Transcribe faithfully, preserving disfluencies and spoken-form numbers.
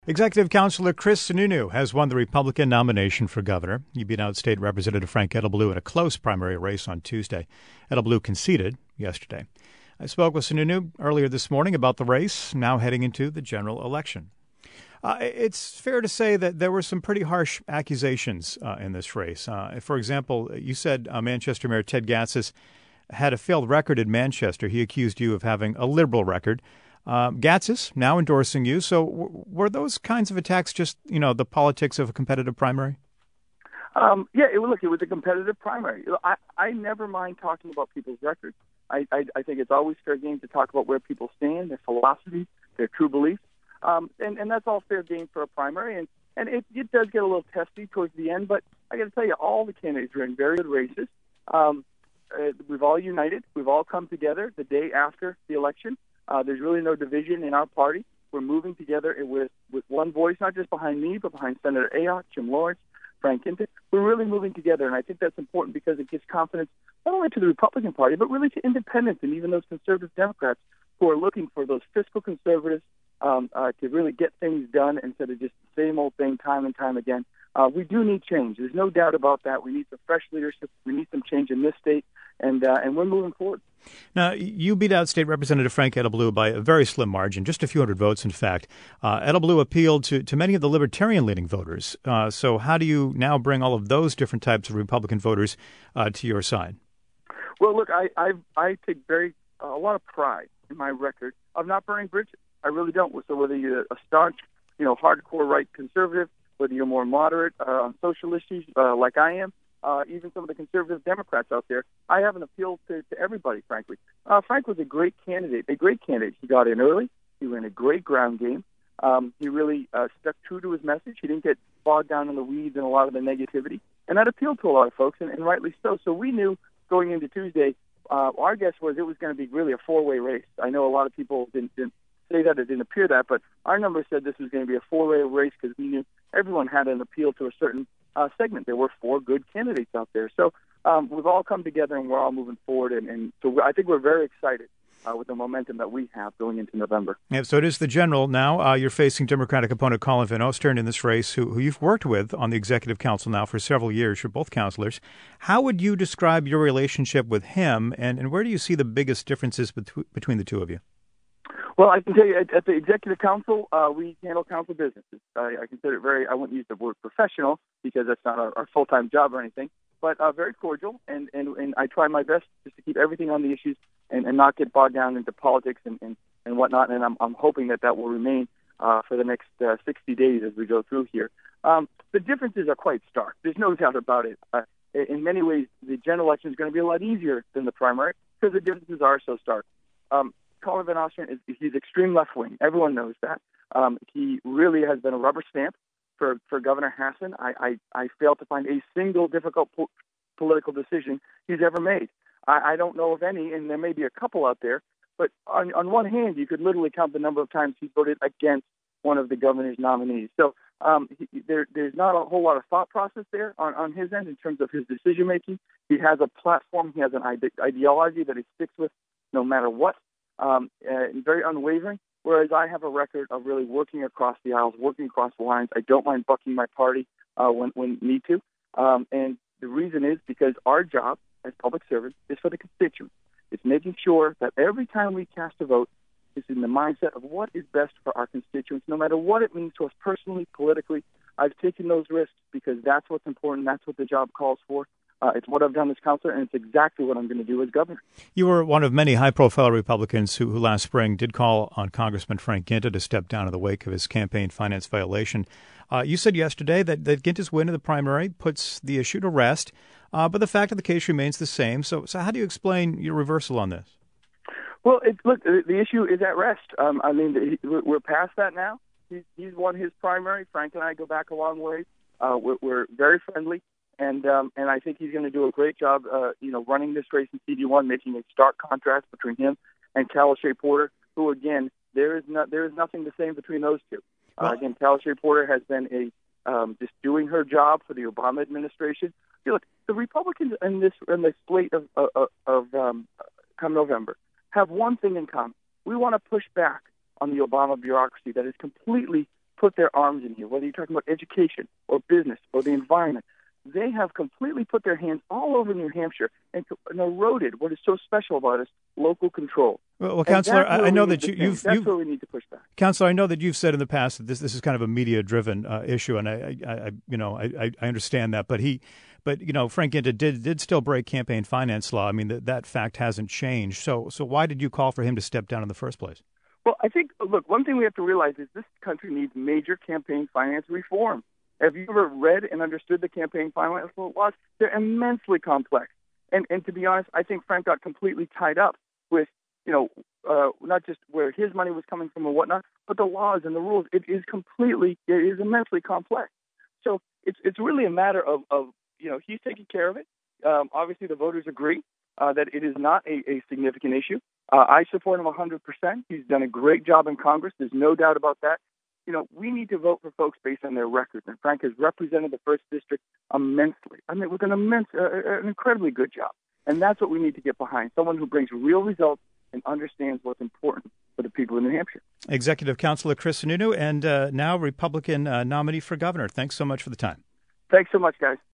Executive Councilor Chris Sununu has won the Republican nomination for governor. He beat out State Representative Frank Edelblut in a close primary race on Tuesday. Edelblut conceded yesterday. I spoke with Sununu earlier this morning about the race, now heading into the general election. Uh, it's fair to say that there were some pretty harsh accusations uh, in this race. Uh, for example, you said uh, Manchester Mayor Ted Gatsas had a failed record in Manchester. He accused you of having a liberal record. Uh, Gatsas now endorsing you. So w- were those kinds of attacks just, you know, the politics of a competitive primary? Um, yeah, it, look, it was a competitive primary. I, I never mind talking about people's records. I, I, I think it's always fair game to talk about where people stand, their philosophy, their true beliefs. Um, and, and that's all fair game for a primary. And, and it, it does get a little testy towards the end. But I got to tell you, all the candidates are in very good races. Um, uh, we've all united. We've all come together the day after the election. Uh, there's really no division in our party. We're moving together with, with one voice, not just behind me, but behind Senator Ayotte, Jim Lawrence, Frank Ginter. We're really moving together, and I think that's important because it gives confidence not only to the Republican Party, but really to independents and even those conservative Democrats who are looking for those fiscal conservatives um, uh, to really get things done instead of just the same old thing time and time again. Uh, we do need change. There's no doubt about that. We need some fresh leadership. We need some change in this state, and uh, and we're moving forward. Now, you beat out State Representative Frank Edelblut by a very slim margin, just a few hundred votes, in fact. Uh, Edelblut appealed to, to many of the libertarian-leaning voters. Uh, so how do you now bring all of those different types of Republican voters uh, to your side? Well, look, I I, I take very uh, a lot of pride in my record of not burning bridges. I really don't. So whether you're a staunch, you know, hardcore right conservative, whether you're more moderate uh, on social issues uh, like I am, uh, even some of the conservative Democrats out there, I have an appeal to, to everybody, frankly. Uh, Frank was a great candidate, a great candidate. He got in early. He ran a great ground game. Um, he really uh, stuck true to his message. He didn't get bogged down in the weeds and a lot of the negativity. And that appealed to a lot of folks, and, and rightly so. So we knew going into Tuesday, uh, our guess was it was going to be really a four-way race. I know a lot of people didn't, didn't say that, it didn't appear that, but our numbers said this was going to be a four-way race because we knew everyone had an appeal to a certain uh, segment. There were four good candidates out there. So um, we've all come together and we're all moving forward. And, and so I think we're very excited uh, with the momentum that we have going into November. Yeah, so it is the general now. Uh, you're facing Democratic opponent Colin Van Oostern in this race, who, who you've worked with on the Executive Council now for several years. You're both counselors. How would you describe your relationship with him, and, and where do you see the biggest differences betw- between the two of you? Well, I can tell you, at, at the Executive Council, uh, we handle council business. I, I consider it very, I wouldn't use the word professional because that's not our, our full-time job or anything, but uh, very cordial, and, and, and I try my best just to keep everything on the issues and, and not get bogged down into politics and, and, and whatnot, and I'm, I'm hoping that that will remain uh, for the next uh, sixty days as we go through here. Um, the differences are quite stark. There's no doubt about it. Uh, in many ways, the general election is going to be a lot easier than the primary because the differences are so stark. Um, Colin Van Oostern is he's extreme left wing. Everyone knows that. Um, he really has been a rubber stamp for, for Governor Hassan. I, I, I failed to find a single difficult po- political decision he's ever made. I, I don't know of any, and there may be a couple out there. But on, on one hand, you could literally count the number of times he voted against one of the governor's nominees. So um, he, there, there's not a whole lot of thought process there on, on his end in terms of his decision making. He has a platform. He has an ide- ideology that he sticks with no matter what. Um, uh, very unwavering, whereas I have a record of really working across the aisles, working across the lines. I don't mind bucking my party uh, when, when need to. Um, and the reason is because our job as public servants is for the constituents. It's making sure that every time we cast a vote, it's in the mindset of what is best for our constituents, no matter what it means to us personally, politically. I've taken those risks because that's what's important. That's what the job calls for. Uh, it's what I've done as counselor, and it's exactly what I'm going to do as governor. You were one of many high-profile Republicans who, who last spring did call on Congressman Frank Ginter to step down in the wake of his campaign finance violation. Uh, you said yesterday that, that Ginter's win in the primary puts the issue to rest, uh, but the fact of the case remains the same. So, so how do you explain your reversal on this? Well, it, look, the, the issue is at rest. Um, I mean, we're past that now. He's, he's won his primary. Frank and I go back a long way. Uh, we're, we're very friendly. And um, and I think he's going to do a great job, uh, you know, running this race in C D one, making a stark contrast between him and Calashé Porter, who, again, there is no, there is nothing the same between those two. Uh, well, again, Calashé Porter has been a um, just doing her job for the Obama administration. You look, the Republicans in this in the slate of of, of um, come November have one thing in common: we want to push back on the Obama bureaucracy that is completely put their arms in here, whether you're talking about education or business or the environment. They have completely put their hands all over New Hampshire and, and eroded what is so special about us, local control. Well, well Councillor, I, I know that you, you've... That's you've, where we need to push back. Councillor, I know that you've said in the past that this this is kind of a media-driven uh, issue, and I, I, I you know, I, I understand that. But he, but you know, Frank Guinta did did still break campaign finance law. I mean, that that fact hasn't changed. So, so why did you call for him to step down in the first place? Well, I think, look, one thing we have to realize is this country needs major campaign finance reform. Have you ever read and understood the campaign finance laws? They're immensely complex. And and to be honest, I think Frank got completely tied up with, you know, uh, not just where his money was coming from and whatnot, but the laws and the rules. It is completely, it is immensely complex. So it's it's really a matter of, of you know, he's taking care of it. Um, obviously, the voters agree uh, that it is not a, a significant issue. Uh, I support him one hundred percent. He's done a great job in Congress. There's no doubt about that. You know, we need to vote for folks based on their records, and Frank has represented the first District immensely. I mean, with an immense, uh, an incredibly good job. And that's what we need to get behind, someone who brings real results and understands what's important for the people in New Hampshire. Executive Councilor Chris Sununu, and uh, now Republican uh, nominee for governor. Thanks so much for the time. Thanks so much, guys.